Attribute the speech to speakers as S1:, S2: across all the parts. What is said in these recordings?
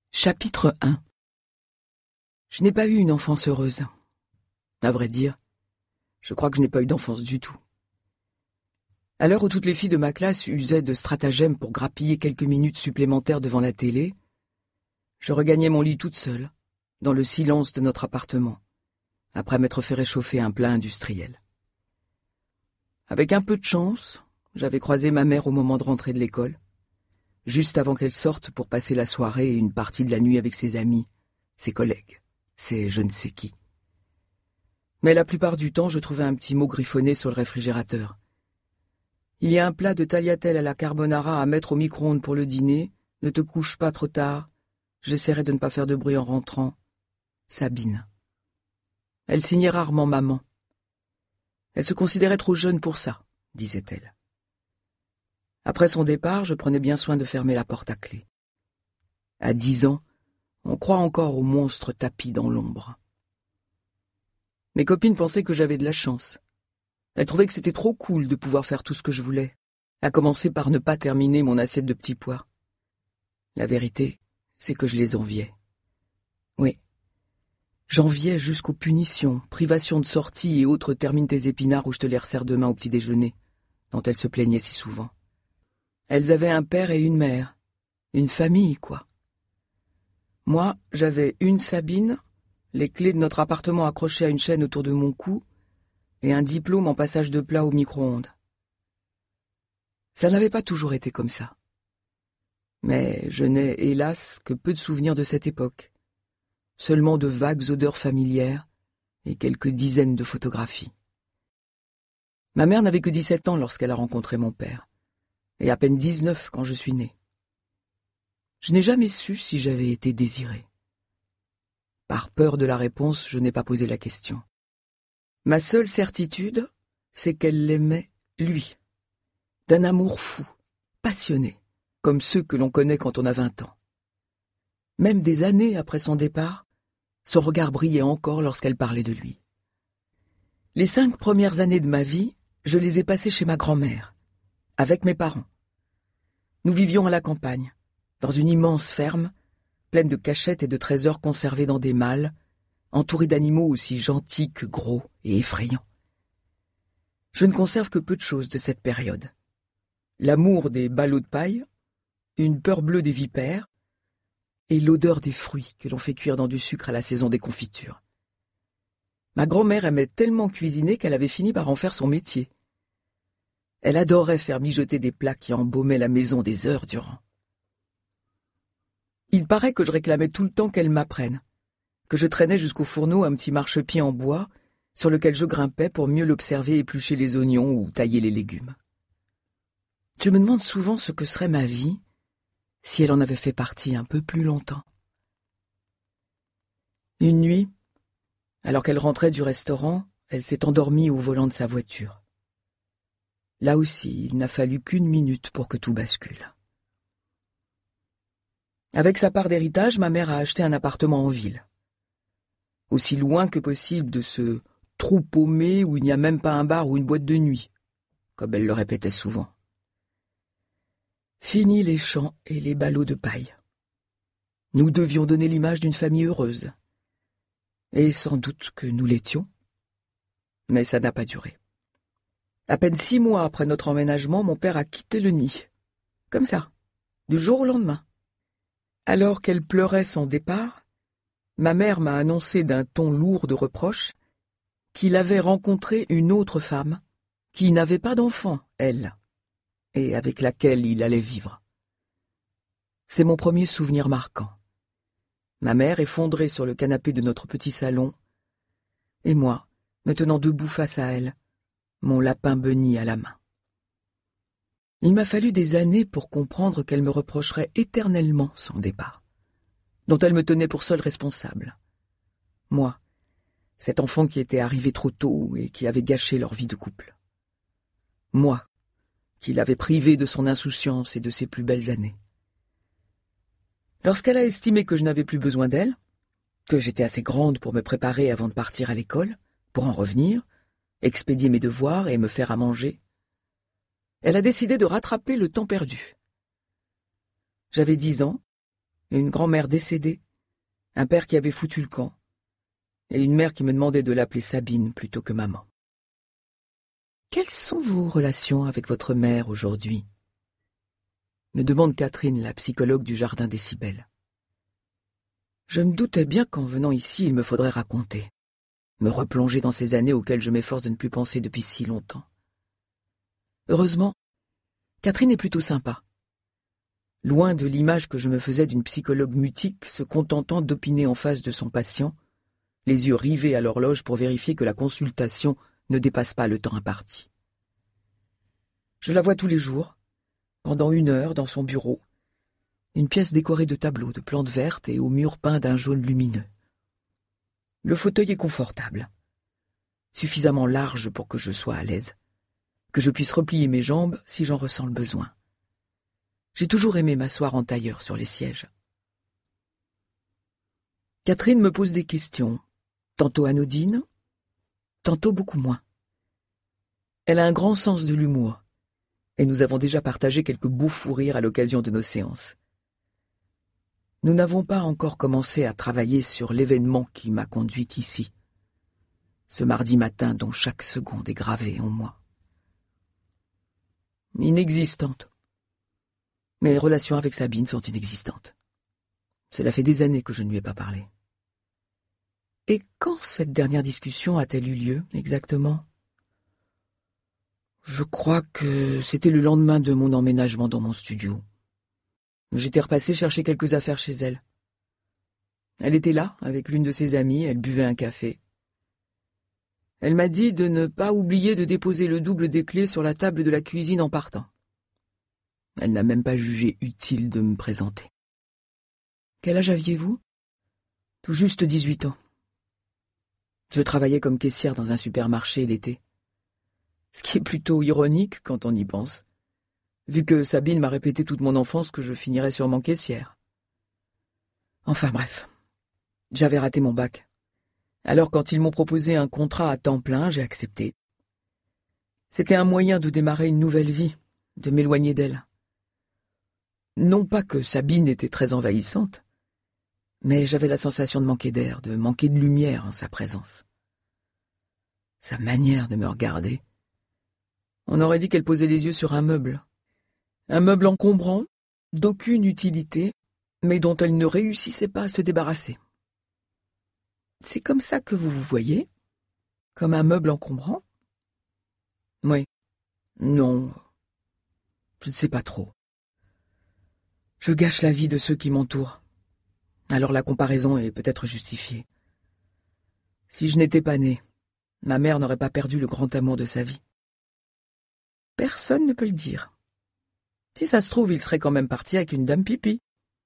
S1: Chapitre 1. Je n'ai pas eu une enfance heureuse. À vrai dire, je crois que je n'ai pas eu d'enfance du tout. À l'heure où toutes les filles de ma classe usaient de stratagèmes pour grappiller quelques minutes supplémentaires devant la télé, je regagnais mon lit toute seule, dans le silence de notre appartement, après m'être fait réchauffer un plat industriel. Avec un peu de chance, j'avais croisé ma mère au moment de rentrer de l'école, juste avant qu'elle sorte pour passer la soirée et une partie de la nuit avec ses amis, ses collègues, ses je ne sais qui. Mais la plupart du temps, je trouvais un petit mot griffonné sur le réfrigérateur. Il y a un plat de tagliatelle à la carbonara à mettre au micro-ondes pour le dîner. Ne te couche pas trop tard. J'essaierai de ne pas faire de bruit en rentrant. Sabine. Elle signait rarement maman. Elle se considérait trop jeune pour ça, disait-elle. Après son départ, je prenais bien soin de fermer la porte à clé. À 10 ans, on croit encore au monstre tapi dans l'ombre. Mes copines pensaient que j'avais de la chance. Elles trouvaient que c'était trop cool de pouvoir faire tout ce que je voulais, à commencer par ne pas terminer mon assiette de petits pois. La vérité, c'est que je les enviais. Oui, j'enviais jusqu'aux punitions, privations de sortie et autres termine tes épinards où je te les resserre demain au petit déjeuner, dont elles se plaignaient si souvent. Elles avaient un père et une mère, une famille, quoi. Moi, j'avais une Sabine, les clés de notre appartement accrochées à une chaîne autour de mon cou, et un diplôme en passage de plat au micro-ondes. Ça n'avait pas toujours été comme ça. Mais je n'ai, hélas, que peu de souvenirs de cette époque. Seulement de vagues odeurs familières et quelques dizaines de photographies. Ma mère n'avait que 17 ans lorsqu'elle a rencontré mon père, et à peine 19 quand je suis né. Je n'ai jamais su si j'avais été désiré. Par peur de la réponse, je n'ai pas posé la question. Ma seule certitude, c'est qu'elle l'aimait, lui, d'un amour fou, passionné, comme ceux que l'on connaît quand on a 20 ans. Même des années après son départ, son regard brillait encore lorsqu'elle parlait de lui. Les 5 premières années de ma vie, je les ai passées chez ma grand-mère, avec mes parents. Nous vivions à la campagne, dans une immense ferme, pleine de cachettes et de trésors conservés dans des malles, entouré d'animaux aussi gentils que gros et effrayants. Je ne conserve que peu de choses de cette période. L'amour des ballots de paille, une peur bleue des vipères, et l'odeur des fruits que l'on fait cuire dans du sucre à la saison des confitures. Ma grand-mère aimait tellement cuisiner qu'elle avait fini par en faire son métier. Elle adorait faire mijoter des plats qui embaumaient la maison des heures durant. Il paraît que je réclamais tout le temps qu'elle m'apprenne, que je traînais jusqu'au fourneau un petit marchepied en bois sur lequel je grimpais pour mieux l'observer éplucher les oignons ou tailler les légumes. Je me demande souvent ce que serait ma vie si elle en avait fait partie un peu plus longtemps. Une nuit, alors qu'elle rentrait du restaurant, elle s'est endormie au volant de sa voiture. Là aussi, il n'a fallu qu'une minute pour que tout bascule. Avec sa part d'héritage, ma mère a acheté un appartement en ville. Aussi loin que possible de ce trou paumé où il n'y a même pas un bar ou une boîte de nuit, comme elle le répétait souvent. Fini les champs et les ballots de paille. Nous devions donner l'image d'une famille heureuse. Et sans doute que nous l'étions. Mais ça n'a pas duré. À peine 6 mois après notre emménagement, mon père a quitté le nid. Comme ça, du jour au lendemain. Alors qu'elle pleurait son départ, ma mère m'a annoncé d'un ton lourd de reproches qu'il avait rencontré une autre femme qui n'avait pas d'enfant, elle, et avec laquelle il allait vivre. C'est mon premier souvenir marquant. Ma mère effondrée sur le canapé de notre petit salon, et moi, me tenant debout face à elle, mon lapin bunny à la main. Il m'a fallu des années pour comprendre qu'elle me reprocherait éternellement son départ, dont elle me tenait pour seule responsable. Moi, cet enfant qui était arrivé trop tôt et qui avait gâché leur vie de couple. Moi, qui l'avais privé de son insouciance et de ses plus belles années. Lorsqu'elle a estimé que je n'avais plus besoin d'elle, que j'étais assez grande pour me préparer avant de partir à l'école, pour en revenir, expédier mes devoirs et me faire à manger, elle a décidé de rattraper le temps perdu. J'avais 10 ans, une grand-mère décédée, un père qui avait foutu le camp, et une mère qui me demandait de l'appeler Sabine plutôt que maman. Quelles sont vos relations avec votre mère aujourd'hui ? Me demande Catherine, la psychologue du jardin des Cybèles. Je me doutais bien qu'en venant ici, il me faudrait raconter, me replonger dans ces années auxquelles je m'efforce de ne plus penser depuis si longtemps. Heureusement, Catherine est plutôt sympa. Loin de l'image que je me faisais d'une psychologue mutique se contentant d'opiner en face de son patient, les yeux rivés à l'horloge pour vérifier que la consultation ne dépasse pas le temps imparti. Je la vois tous les jours, pendant 1 heure dans son bureau, une pièce décorée de tableaux de plantes vertes et aux murs peints d'un jaune lumineux. Le fauteuil est confortable, suffisamment large pour que je sois à l'aise, que je puisse replier mes jambes si j'en ressens le besoin. J'ai toujours aimé m'asseoir en tailleur sur les sièges. Catherine me pose des questions, tantôt anodines, tantôt beaucoup moins. Elle a un grand sens de l'humour, et nous avons déjà partagé quelques beaux fous rires à l'occasion de nos séances. Nous n'avons pas encore commencé à travailler sur l'événement qui m'a conduite ici, ce mardi matin dont chaque seconde est gravée en moi. Inexistante. Mes relations avec Sabine sont inexistantes. Cela fait des années que je ne lui ai pas parlé. Et quand cette dernière discussion a-t-elle eu lieu, exactement ? Je crois que c'était le lendemain de mon emménagement dans mon studio. J'étais repassé chercher quelques affaires chez elle. Elle était là, avec l'une de ses amies, elle buvait un café. Elle m'a dit de ne pas oublier de déposer le double des clés sur la table de la cuisine en partant. Elle n'a même pas jugé utile de me présenter. Quel âge aviez-vous ? Tout juste 18 ans. Je travaillais comme caissière dans un supermarché l'été. Ce qui est plutôt ironique quand on y pense, vu que Sabine m'a répété toute mon enfance que je finirais sûrement caissière. Enfin bref, j'avais raté mon bac. Alors quand ils m'ont proposé un contrat à temps plein, j'ai accepté. C'était un moyen de démarrer une nouvelle vie, de m'éloigner d'elle. Non pas que Sabine était très envahissante, mais j'avais la sensation de manquer d'air, de manquer de lumière en sa présence. Sa manière de me regarder. On aurait dit qu'elle posait les yeux sur un meuble encombrant, d'aucune utilité, mais dont elle ne réussissait pas à se débarrasser. C'est comme ça que vous vous voyez ? Comme un meuble encombrant ? Oui. Non. Je ne sais pas trop. Je gâche la vie de ceux qui m'entourent. Alors la comparaison est peut-être justifiée. Si je n'étais pas née, ma mère n'aurait pas perdu le grand amour de sa vie. Personne ne peut le dire. Si ça se trouve, il serait quand même parti avec une dame pipi.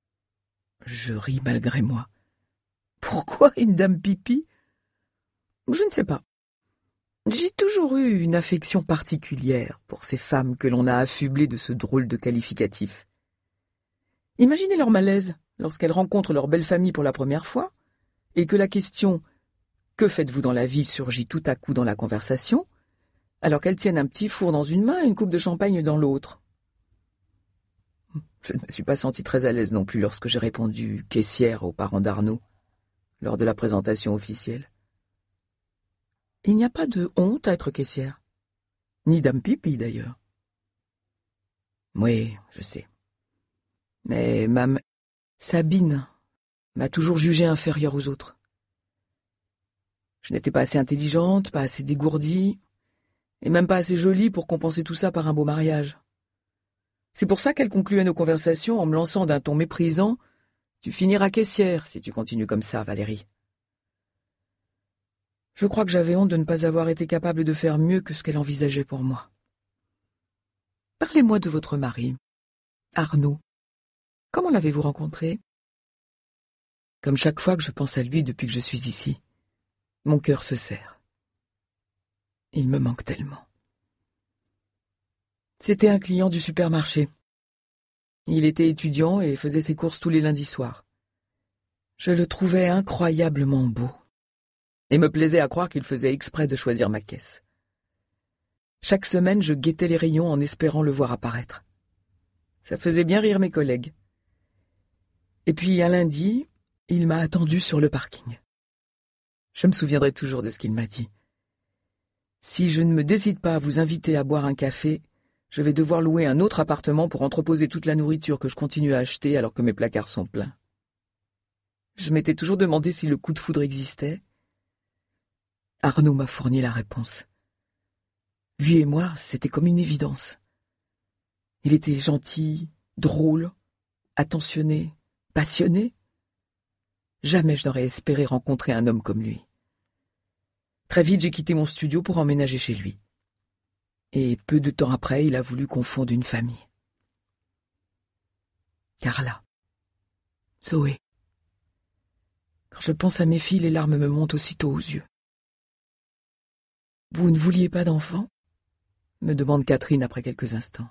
S1: Je ris malgré moi. Pourquoi une dame pipi ? Je ne sais pas. J'ai toujours eu une affection particulière pour ces femmes que l'on a affublées de ce drôle de qualificatif. Imaginez leur malaise lorsqu'elles rencontrent leur belle famille pour la première fois et que la question « Que faites-vous dans la vie ?» surgit tout à coup dans la conversation, alors qu'elles tiennent un petit four dans une main et une coupe de champagne dans l'autre. Je ne me suis pas sentie très à l'aise non plus lorsque j'ai répondu « caissière » aux parents d'Arnaud, lors de la présentation officielle. Il n'y a pas de honte à être caissière, ni dame pipi d'ailleurs. Oui, je sais. Mais Sabine m'a toujours jugée inférieure aux autres. Je n'étais pas assez intelligente, pas assez dégourdie, et même pas assez jolie pour compenser tout ça par un beau mariage. C'est pour ça qu'elle concluait nos conversations en me lançant d'un ton méprisant « Tu finiras caissière si tu continues comme ça, Valérie. » Je crois que j'avais honte de ne pas avoir été capable de faire mieux que ce qu'elle envisageait pour moi. Parlez-moi de votre mari, Arnaud. Comment l'avez-vous rencontré ? Comme chaque fois que je pense à lui depuis que je suis ici, mon cœur se serre. Il me manque tellement. C'était un client du supermarché. Il était étudiant et faisait ses courses tous les lundis soirs. Je le trouvais incroyablement beau, et me plaisait à croire qu'il faisait exprès de choisir ma caisse. Chaque semaine, je guettais les rayons en espérant le voir apparaître. Ça faisait bien rire mes collègues. Et puis un lundi, il m'a attendu sur le parking. Je me souviendrai toujours de ce qu'il m'a dit. Si je ne me décide pas à vous inviter à boire un café, je vais devoir louer un autre appartement pour entreposer toute la nourriture que je continue à acheter alors que mes placards sont pleins. Je m'étais toujours demandé si le coup de foudre existait. Arnaud m'a fourni la réponse. Lui et moi, c'était comme une évidence. Il était gentil, drôle, attentionné, passionné. Jamais je n'aurais espéré rencontrer un homme comme lui. Très vite, j'ai quitté mon studio pour emménager chez lui. Et peu de temps après, il a voulu qu'on fonde une famille. Carla. Zoé. Quand je pense à mes filles, les larmes me montent aussitôt aux yeux. Vous ne vouliez pas d'enfant ? Me demande Catherine après quelques instants.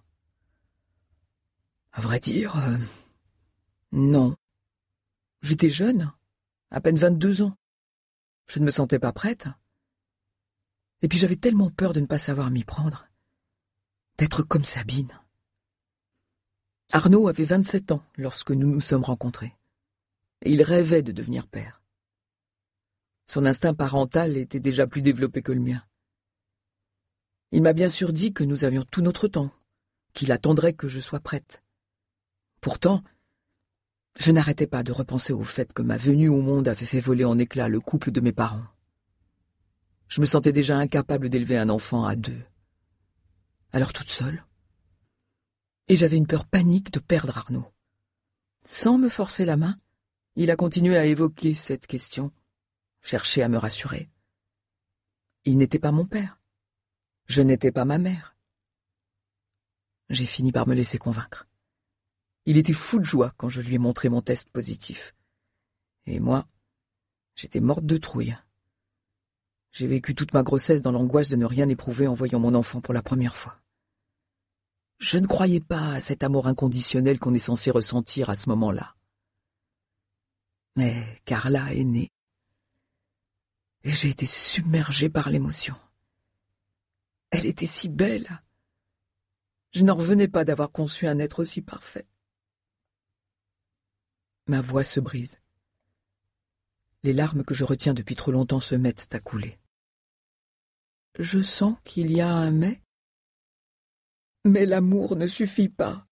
S1: À vrai dire, non. J'étais jeune, à peine 22 ans. Je ne me sentais pas prête. Et puis j'avais tellement peur de ne pas savoir m'y prendre, d'être comme Sabine. Arnaud avait 27 ans lorsque nous nous sommes rencontrés, et il rêvait de devenir père. Son instinct parental était déjà plus développé que le mien. Il m'a bien sûr dit que nous avions tout notre temps, qu'il attendrait que je sois prête. Pourtant, je n'arrêtais pas de repenser au fait que ma venue au monde avait fait voler en éclats le couple de mes parents. Je me sentais déjà incapable d'élever un enfant à 2. Alors toute seule. Et j'avais une peur panique de perdre Arnaud. Sans me forcer la main, il a continué à évoquer cette question, chercher à me rassurer. Il n'était pas mon père. Je n'étais pas ma mère. J'ai fini par me laisser convaincre. Il était fou de joie quand je lui ai montré mon test positif. Et moi, j'étais morte de trouille. J'ai vécu toute ma grossesse dans l'angoisse de ne rien éprouver en voyant mon enfant pour la première fois. Je ne croyais pas à cet amour inconditionnel qu'on est censé ressentir à ce moment-là. Mais Carla est née. Et j'ai été submergée par l'émotion. Elle était si belle. Je n'en revenais pas d'avoir conçu un être aussi parfait. Ma voix se brise. Les larmes que je retiens depuis trop longtemps se mettent à couler. Je sens qu'il y a un mais. Mais l'amour ne suffit pas.